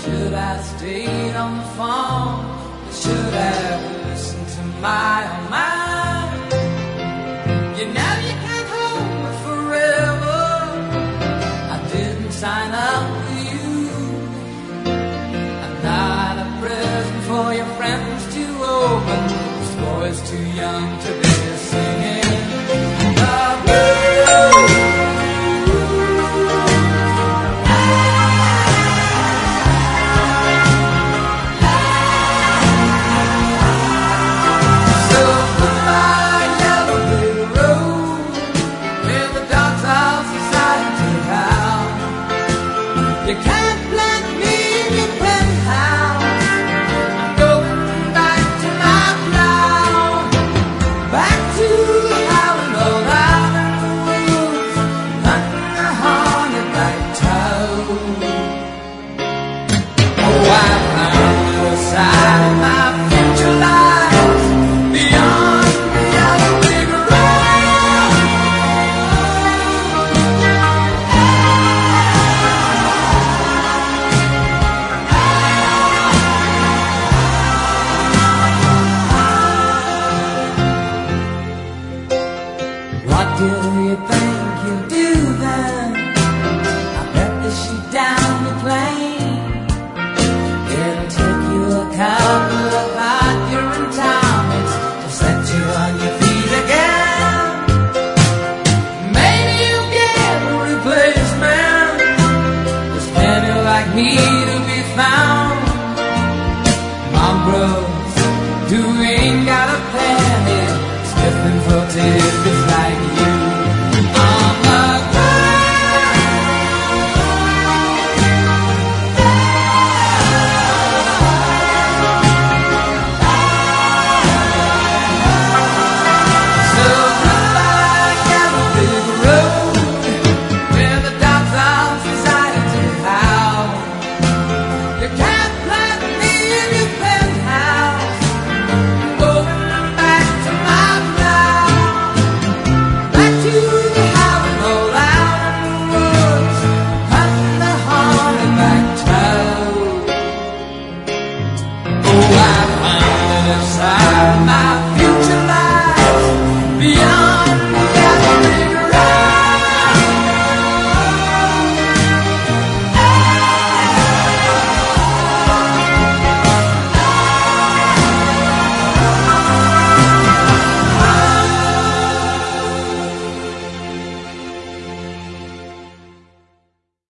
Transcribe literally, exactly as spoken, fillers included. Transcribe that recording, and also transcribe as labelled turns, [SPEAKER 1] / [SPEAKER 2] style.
[SPEAKER 1] Should have stayed on the phone, I should have listened to my own mind. You know you can't hold me forever, I didn't sign up for you. I'm not a present for your friends to open, this boy's too young to be singing the blues. You can't plant me in your penthouse. I'm going back to my plow, back to the howling old out in the woods, hunting a haunted night toad. Oh, I found the side of my future lies beyond the yellow brick road. What do you think you'll do then? I bet that she's down the plane. It'll take you a couple of hot urine tonics to set you on your feet again. Maybe you'll get a replacement. There's plenty like me to be found.